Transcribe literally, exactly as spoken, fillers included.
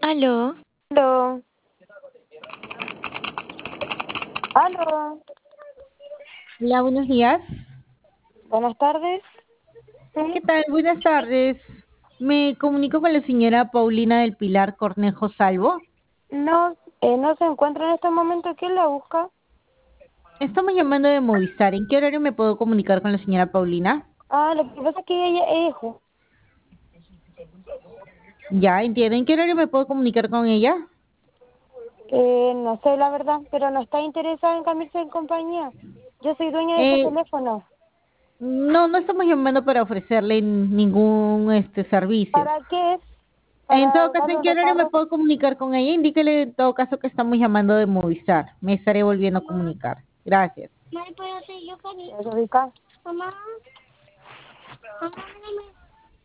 Aló. Aló. Aló. Hola, buenos días. Buenas tardes. ¿Qué tal? Buenas tardes. Me comunico con la señora Paulina del Pilar Cornejo Salvo. No, eh, no se encuentra en este momento. ¿Quién la busca? Estamos llamando de Movistar. ¿En qué horario me puedo comunicar con la señora Paulina? Ah, lo que pasa es que ella es... ju- Ya, entiendo. ¿En qué horario me puedo comunicar con ella? Eh, no sé la verdad, pero no está interesada en cambiarse de compañía. Yo soy dueña de ese Eh, teléfono. no, no estamos llamando para ofrecerle ningún este servicio. ¿Para qué es? En Para todo el caso, caso ¿en de qué horario me recado. puedo comunicar con ella? Indíquele en todo caso que estamos llamando de Movistar. Me estaré volviendo a comunicar. Gracias. ¿Me puedo hacer yo, Cari? ¿Se ubica? Mamá. Mamá,